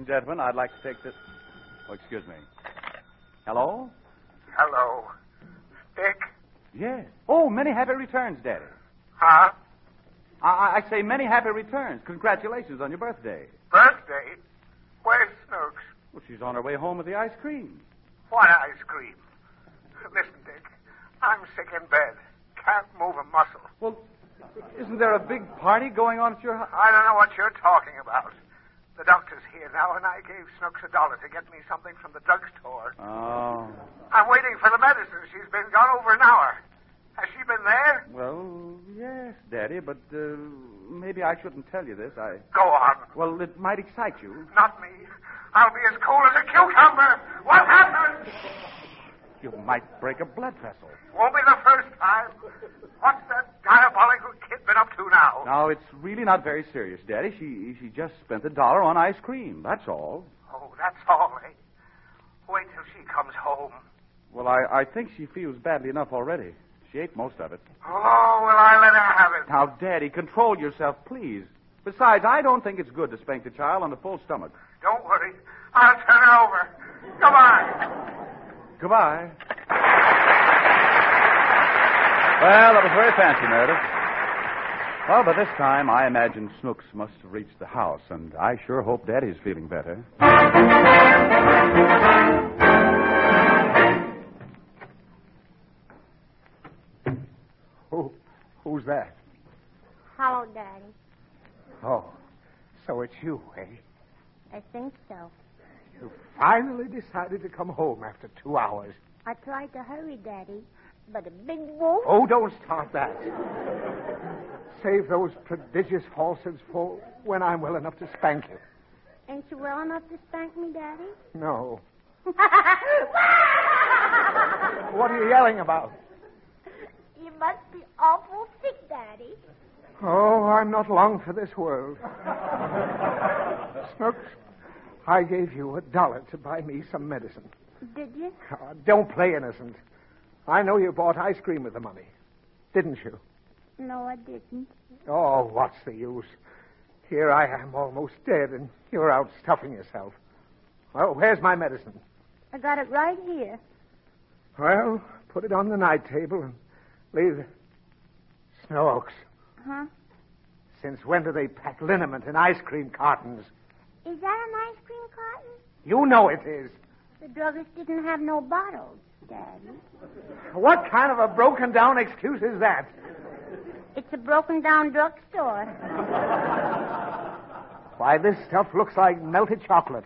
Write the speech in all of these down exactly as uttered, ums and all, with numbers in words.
and gentlemen, I'd like to take this... Oh, excuse me. Hello? Hello. Dick? Yes. Oh, many happy returns, Daddy. Huh? I, I say many happy returns. Congratulations on your birthday. Birthday? Where's Snooks? Well, she's on her way home with the ice cream. What ice cream? Listen, Dick, I'm sick in bed. Can't move a muscle. Well, isn't there a big party going on at your house? I don't know what you're talking about. The doctor's here now, and I gave Snooks a dollar to get me something from the drugstore. Oh. I'm waiting for the medicine. She's been gone over an hour. Has she been there? Well, yes, Daddy, but uh, maybe I shouldn't tell you this. I. Go on. Well, it might excite you. Not me. I'll be as cool as a cucumber. What happened? You might break a blood vessel. Won't be the first time. What's that diabolical kid been up to now? Now, it's really not very serious, Daddy. She she just spent a dollar on ice cream. That's all. Oh, that's all, eh? Wait till she comes home. Well, I, I think she feels badly enough already. She ate most of it. Oh, well, I let her have it. Now, Daddy, control yourself, please. Besides, I don't think it's good to spank the child on a full stomach. Don't worry. I'll turn her over. Goodbye. Goodbye. Well, that was very fancy, Meredith. Well, by this time, I imagine Snooks must have reached the house, and I sure hope Daddy's feeling better. Who, who's that? Hello, Daddy. Oh, so it's you, eh? I think so. You finally decided to come home after two hours. I tried to hurry, Daddy, but a big wolf... Oh, don't start that. Save those prodigious falsehoods for when I'm well enough to spank you. Ain't you well enough to spank me, Daddy? No. What are you yelling about? You must be awful sick, Daddy. Oh, I'm not long for this world. Snooks, I gave you a dollar to buy me some medicine. Did you? Oh, don't play innocent. I know you bought ice cream with the money. Didn't you? No, I didn't. Oh, what's the use? Here I am almost dead, and you're out stuffing yourself. Well, where's my medicine? I got it right here. Well, put it on the night table and leave... Snooks. Huh? Since when do they pack liniment in ice cream cartons? Is that an ice cream carton? You know it is. The druggist didn't have no bottles, Daddy. What kind of a broken-down excuse is that? It's a broken-down drugstore. Why, this stuff looks like melted chocolate.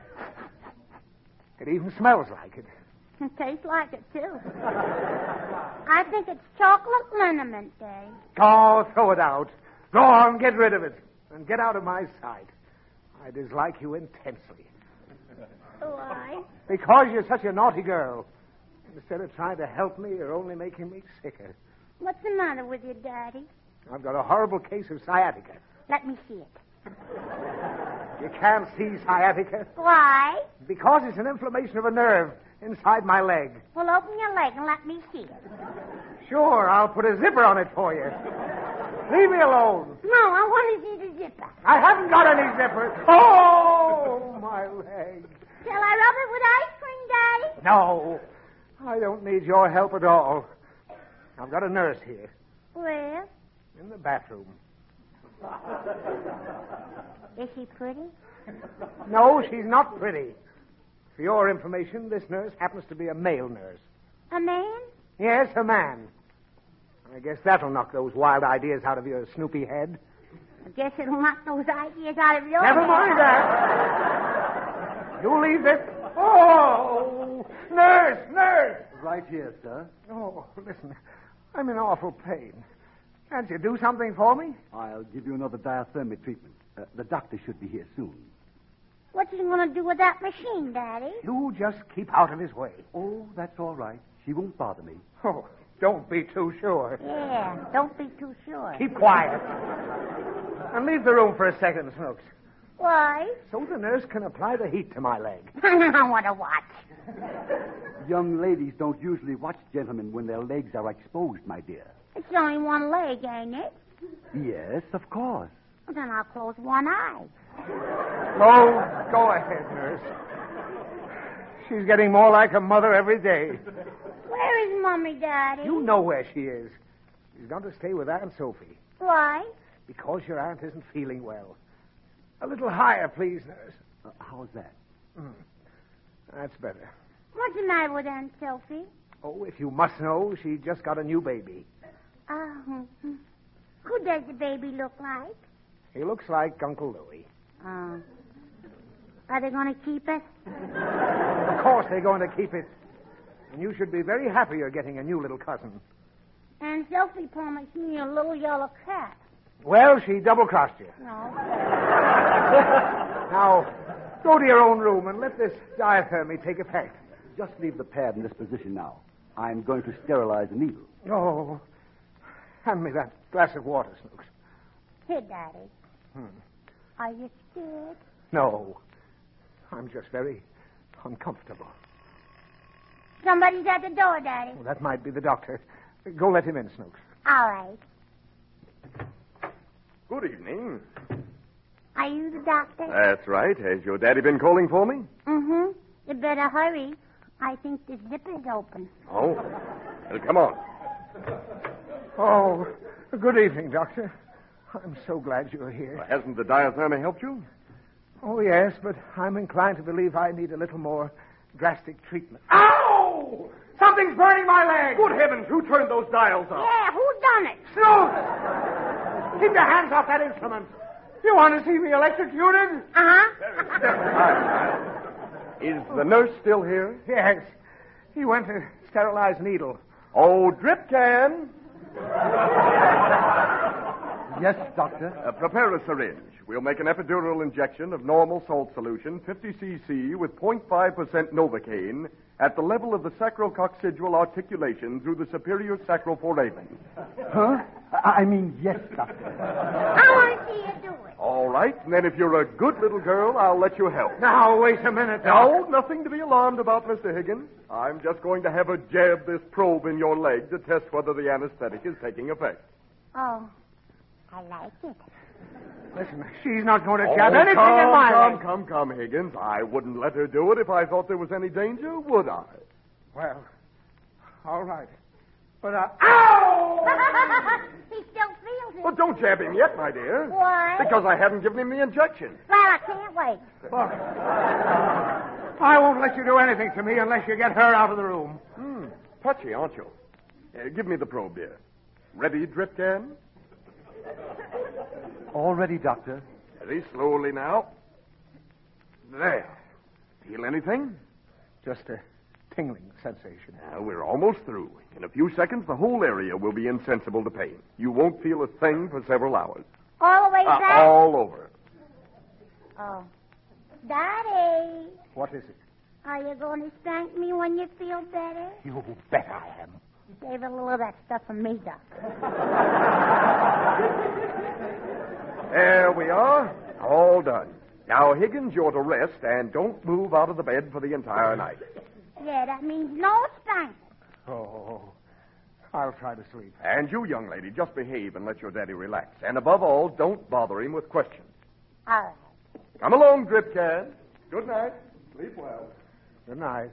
It even smells like it. It tastes like it, too. I think it's chocolate liniment, Daddy. Oh, throw it out. Go on, get rid of it. And get out of my sight. I dislike you intensely. Why? Because you're such a naughty girl. Instead of trying to help me, you're only making me sicker. What's the matter with you, Daddy? I've got a horrible case of sciatica. Let me see it. You can't see sciatica? Why? Because it's an inflammation of a nerve inside my leg. Well, open your leg and let me see it. Sure, I'll put a zipper on it for you. Leave me alone. No, I want to see the zipper. I haven't got any zipper. Oh, my leg. Shall I rub it with ice cream, Daddy? No, I don't need your help at all. I've got a nurse here. Where? In the bathroom. Is she pretty? No, she's not pretty. For your information, this nurse happens to be a male nurse. A man? Yes, a man. I guess that'll knock those wild ideas out of your snoopy head. I guess it'll knock those ideas out of your Never head. mind that. You leave this. Oh, nurse, nurse. Right here, sir. Oh, listen, I'm in awful pain. Can't you do something for me? I'll give you another diathermic treatment. Uh, the doctor should be here soon. What you going to do with that machine, Daddy? You just keep out of his way. Oh, that's all right. She won't bother me. Oh, don't be too sure. Yeah, don't be too sure. Keep quiet. And leave the room for a second, Snooks. Why? So the nurse can apply the heat to my leg. I want to watch. Young ladies don't usually watch gentlemen when their legs are exposed, my dear. It's only one leg, ain't it? Yes, of course. Well, then I'll close one eye. Oh, go ahead, nurse. She's getting more like her mother every day. Where is Mommy, Daddy? You know where she is. She's going to stay with Aunt Sophie. Why? Because your aunt isn't feeling well. A little higher, please, nurse. Uh, how's that? Mm. That's better. What's the matter with Aunt Sophie? Oh, if you must know, she just got a new baby. Oh. Who does the baby look like? He looks like Uncle Louie. Oh. Are they going to keep it? Of course they're going to keep it. And you should be very happy you're getting a new little cousin. Aunt Sophie promised me a little yellow cat. Well, she double-crossed you. No. Now, go to your own room and let this diathermy take effect. Just leave the pad in this position now. I'm going to sterilize the needle. Oh, hand me that glass of water, Snooks. Here, Daddy. Hmm. Are you scared? No, I'm just very uncomfortable. Somebody's at the door, Daddy. Well, that might be the doctor. Go let him in, Snooks. All right. Good evening. Are you the doctor? That's right. Has your daddy been calling for me? Mm-hmm. You better hurry. I think the zipper's open. Oh? Well, come on. Oh, good evening, Doctor. I'm so glad you're here. Well, hasn't the diathermy helped you? Oh, yes, but I'm inclined to believe I need a little more drastic treatment. Ow! Something's burning my leg! Good heavens, who turned those dials off? Yeah, who done it? Snooks! Keep your hands off that instrument. You want to see me electrocuted? Uh-huh. Is the nurse still here? Yes. He went to sterilize needle. Oh, drip can. Yes, doctor. Uh, prepare a syringe. We'll make an epidural injection of normal salt solution, fifty c c, with zero point five percent Novocaine at the level of the sacrococcygeal articulation through the superior sacroforamen. Huh? I I mean, yes, doctor. I want to see you do it. All right, and then if you're a good little girl, I'll let you help. Now, wait a minute, No, nothing to be alarmed about, Mister Higgins. I'm just going to have her jab this probe in your leg to test whether the anesthetic is taking effect. Oh, I like it. Listen, she's not going to Oh, jab anything come, in my come, leg. come, come, Higgins. I wouldn't let her do it if I thought there was any danger, would I? Well, all right. But, uh... Ow! He still feels it. Well, don't jab him yet, my dear. Why? Because I haven't given him the injection. Well, I can't wait. Look, I won't let you do anything to me unless you get her out of the room. Hmm, touchy, aren't you? Uh, give me the probe, dear. Ready, drip can? All ready, doctor. Very slowly now. There. Feel anything? Just a tingling sensation. Now, we're almost through. In a few seconds, the whole area will be insensible to pain. You won't feel a thing for several hours. All the way Uh, back? all over. Oh. Daddy, What is it? are you going to spank me when you feel better? You bet I am. Save a little of that stuff for me, Doctor. There we are. All done. Now, Higgins, you're to rest and don't move out of the bed for the entire night. Yeah, that means no spanking. Oh, I'll try to sleep. And you, young lady, just behave and let your daddy relax. And above all, don't bother him with questions. All right. Come along, Drip Can. Good night. Sleep well. Good night.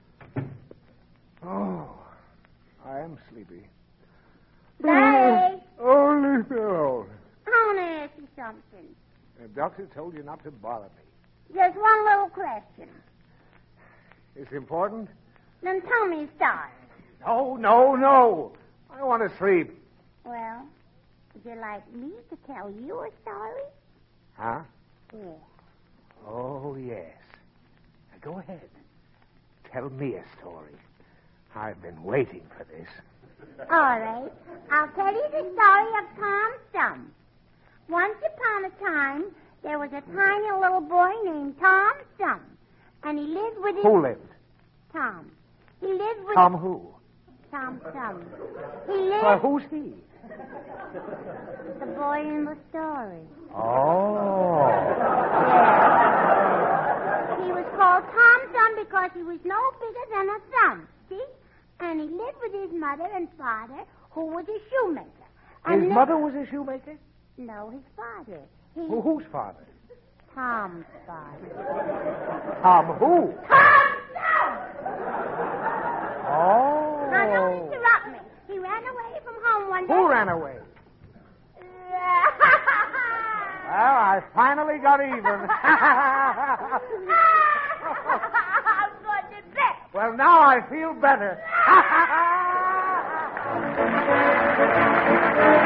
Oh, I am sleepy. Daddy, Oh, leave me alone. I want to ask you something. The doctor told you not to bother me. Just one little question. It's important? Then tell me a story. No, no, no. I want to sleep. Well, would you like me to tell you a story? Huh? Yeah. Oh, yes. Now, go ahead. Tell me a story. I've been waiting for this. All right. I'll tell you the story of Tom Thumb. Once upon a time, there was a tiny little boy named Tom Thumb. And he lived with his... Who lived? Tom. He lived with... Tom who? Tom Thumb. He lived... Well, who's he? The boy in the story. Oh. He was called Tom Thumb because he was no bigger than a thumb. See? And he lived with his mother and father, who was a shoemaker. And His li- mother was a shoemaker? No, his father. He... Well, whose father? Tom Spot. Tom who? Tom Thumb! Oh. Now, don't interrupt me. He ran away from home one day. Who ran away? Well, I finally got even. I'm going to bed. Well, now I feel better.